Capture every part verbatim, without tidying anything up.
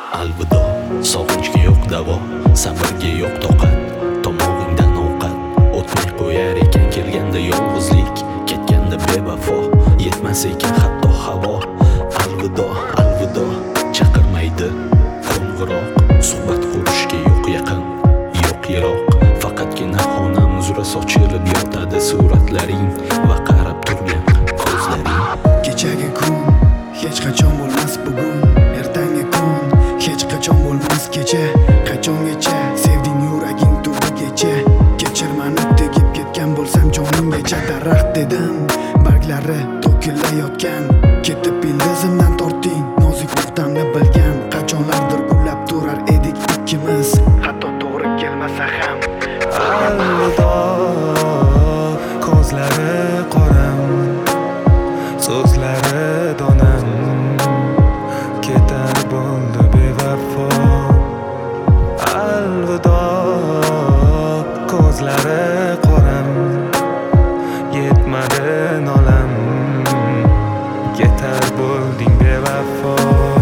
Alvido, sog'inchga yo'q davo, sabrga yo'q toqat, tomog'ingdan ovqat o'tmay qo'yar ekan kelganda yolg'izlik, ketganda bevafo, yetmas ekan hatto havo. Alvido, alvido, chaqirmaydi qo'ng'iroq, suhbat qurishga yo'q yaqin, yo'q yiroq, faqatgina xonam uzra sochilib yotadi suratlaring va qarab turgan ko'zlaring. Kechagi kun hech qachon bo'lmas bugun, ertangi kun hech qachon bo'lmas kecha. Qachongacha sevding yuraging tubigacha, kechirmani tegib ketgan bo'lsam jonimgacha. Daraxt dedim, barglari to'kilayotgan, ketib ildizimdan tortding, nozik nuqtamni bilgan. Qachonlardir gullab turar edik ikkimiz, hatto to'g'ri kelmasa ham. Alvido, ko'zlari qoram, so'zlari donam, ketar bo'ldi bevafo. Alvido, ko'zlari qoram, yetmadi nolam, ketar bo'lding bevafo.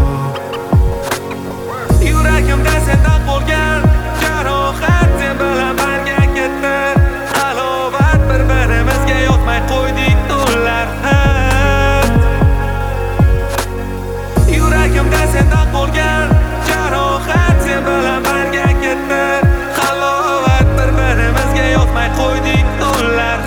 Yuragimda sendan qolgan jarohat, sen bilan birga ketdi halovat, bir-birimizga yoqmay qo'ydik tunlar. Yuragimda sendan qolgan jarohat, sen bilan birga ketdi halovat, bir-birimizga yoqmay qo'ydik tunlar.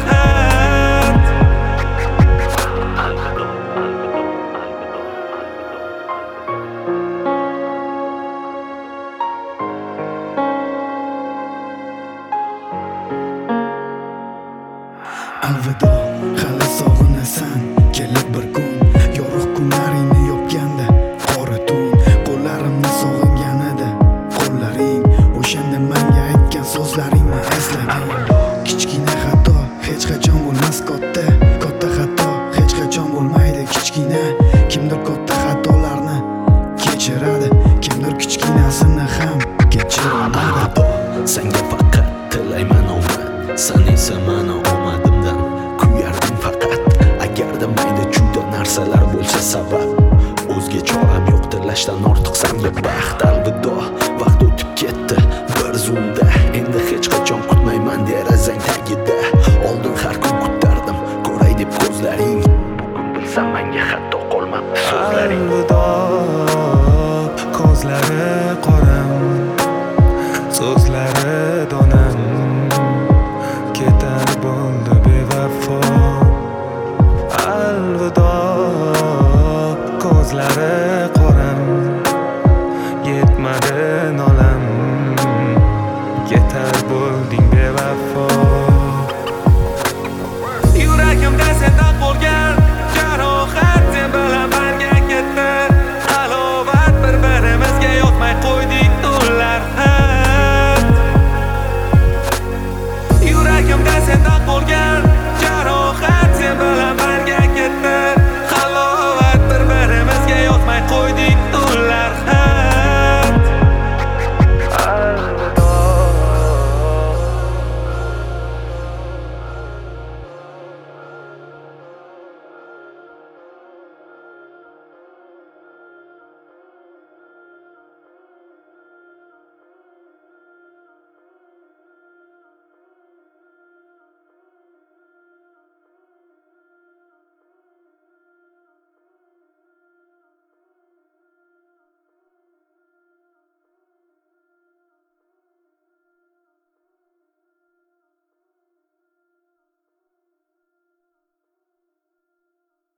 Alvido, hali sog'inasan, kelib bir kun yorug' kunlaringni yopganda qora tun, qo'llarimni sog'inganida qo'llaring, o'shanda menga aytgan so'zlaringni eslagin. Kichkina xato hech qachon bo'lmas katta, katta xato hech qachon bo'lmaydi kichkina. Kimdir katta xatolarni kechiradi, kimdir kichkinasini ham kechirmaydi. Senga faqat tilayman omad, sen esa mani omadimdan kuyarding faqat. Agarda mayda juda narsalar bo'lsa sabab, o'zga choram yo'q tilashdan ortiq senga baxt. Alvido, vaqt o'tib ketdi bir zumda, endi hech qachon kutmayman derazang tagida. Oldin har kun kutardim ko'ray deb ko'zlaring, bugun bilsam menga hatto qolmabdi so'zlaring. Alvido, ko'zlari qoram, so'zlari donam, ketar bo'ldi bevafo. Alvido, ko'zlari